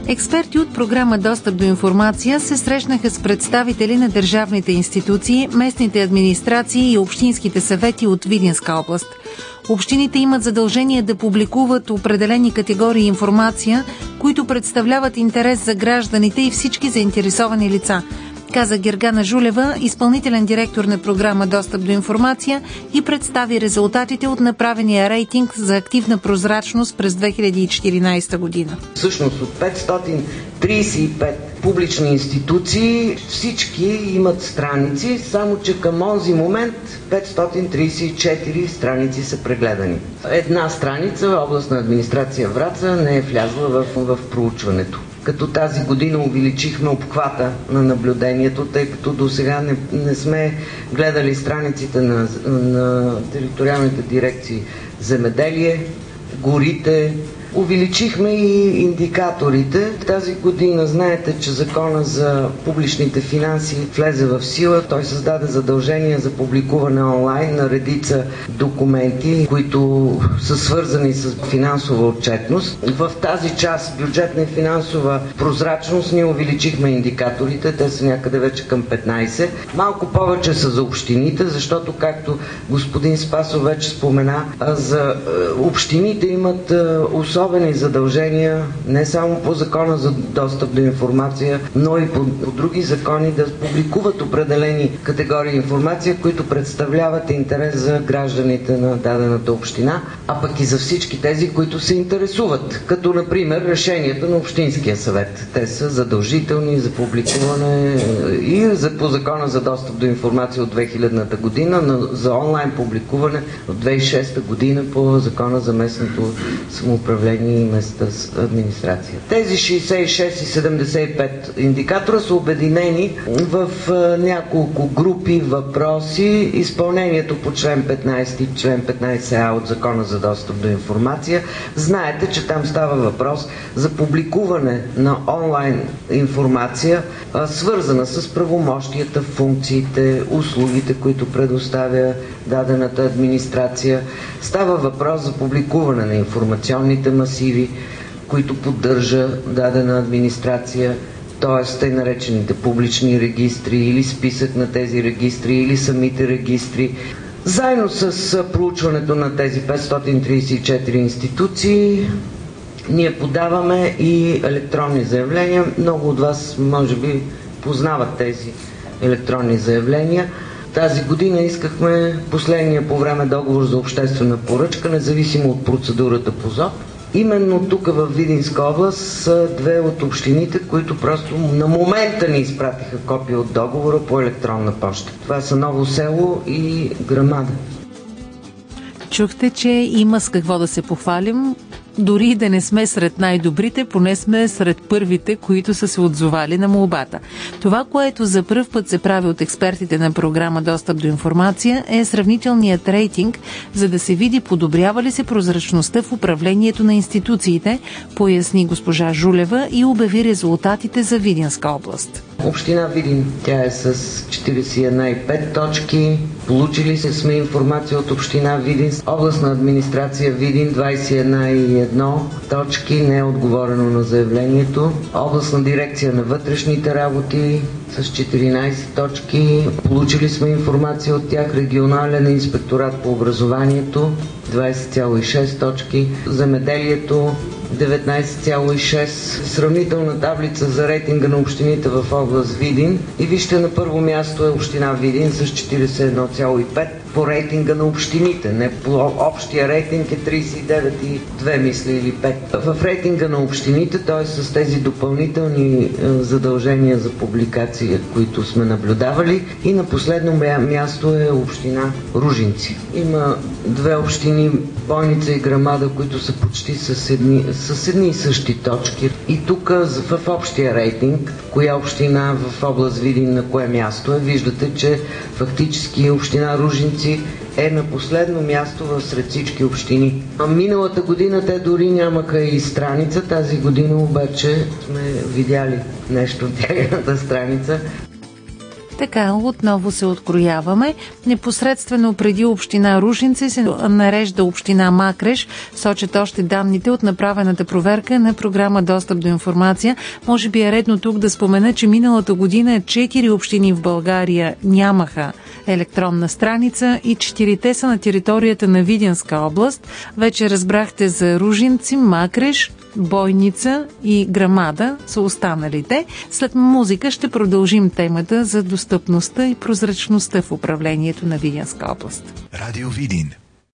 Експерти от програма Достъп до информация се срещнаха с представители на държавните институции, местните администрации и общинските съвети от Видинска област. Общините имат задължение да публикуват определени категории информация, които представляват интерес за гражданите и всички заинтересовани лица, каза Гергана Жулева, изпълнителен директор на програма Достъп до информация, и представи резултатите от направения рейтинг за активна прозрачност през 2014 година. Всъщност от 535 публични институции всички имат страници, само че към онзи момент 534 страници са прегледани. Една страница, областна администрация Враца, не е влязла в проучването. Като тази година увеличихме обхвата на наблюдението, тъй като до сега не сме гледали страниците на териториалните дирекции земеделие, горите. Увеличихме и индикаторите. Тази година знаете, че закона за публичните финанси влезе в сила. Той създаде задължение за публикуване онлайн на редица документи, които са свързани с финансова отчетност. В тази част бюджетна и финансова прозрачност ние увеличихме индикаторите. Те са някъде вече към 15. Малко повече са за общините, защото, както господин Спасов вече спомена, за общините имат особени задължения не само по закона за достъп до информация, но и по други закони да публикуват определени категории информация, които представляват интерес за гражданите на дадената община, а пък и за всички тези, които се интересуват, като например решенията на Общинския съвет. Те са задължителни за публикуване и по закона за достъп до информация от 2000-та година, но за онлайн публикуване от 2006 година по закона за местното самоуправление и местната администрация. Тези 66 и 75 индикатора са обединени в няколко групи въпроси. Изпълнението по член 15 и член 15а от Закона за достъп до информация. Знаете, че там става въпрос за публикуване на онлайн информация, свързана с правомощията, функциите, услугите, които предоставя дадената администрация. Става въпрос за публикуване на информационните масиви, които поддържа дадена администрация, т.е. тъй наречените публични регистри или списък на тези регистри или самите регистри. Заедно с проучването на тези 534 институции ние подаваме и електронни заявления. Много от вас може би познават тези електронни заявления. Тази година искахме последния по време договор за обществена поръчка, независимо от процедурата по ЗОП. Именно тук в Видинска област са две от общините, които просто на момента ни изпратиха копия от договора по електронна поща. Това са Ново село и Грамада. Чухте, че има с какво да се похвалим. Дори да не сме сред най-добрите, поне сме сред първите, които са се отзовали на молбата. Това, което за пръв път се прави от експертите на програма Достъп до информация, е сравнителният рейтинг, за да се види подобрява ли се прозрачността в управлението на институциите, поясни госпожа Жулева и обяви резултатите за Видинска област. Община Видин, тя е с 41,5 точки. Получили сме информация от община Видин. Областна администрация Видин 21,1 точки. Не е отговорено на заявлението. Областна дирекция на вътрешните работи с 14 точки. Получили сме информация от тях. Регионален инспекторат по образованието 20,6 точки. Земеделието 19,6. Сравнителна таблица за рейтинга на общините в област Видин. И вижте, на първо място е община Видин с 41,5 по рейтинга на общините. Не по общия рейтинг е 39,2, мисля, или 5. В рейтинга на общините, т.е. с тези допълнителни задължения за публикация, които сме наблюдавали. И на последно място е община Ружинци. Има две общини, Бойница и Грамада, които са почти с едни и същи точки. И тук в общия рейтинг, коя община в област Видин на кое място е, виждате, че фактически община Ружинци е на последно място сред всички общини. Миналата година те дори нямаха и страница, тази година обаче сме видяли нещо от тяхната страница. Така, отново се открояваме. Непосредствено преди община Ружинци се нарежда община Макреш. Сочат още данните от направената проверка на програма Достъп до информация. Може би е редно тук да спомена, че миналата година 4 общини в България нямаха електронна страница и 4-те са на територията на Видинска област. Вече разбрахте за Ружинци, Макреш, Бойница и Грамада са останалите. След музика ще продължим темата за достъпността и прозрачността в управлението на Видинска област. Радио Видин.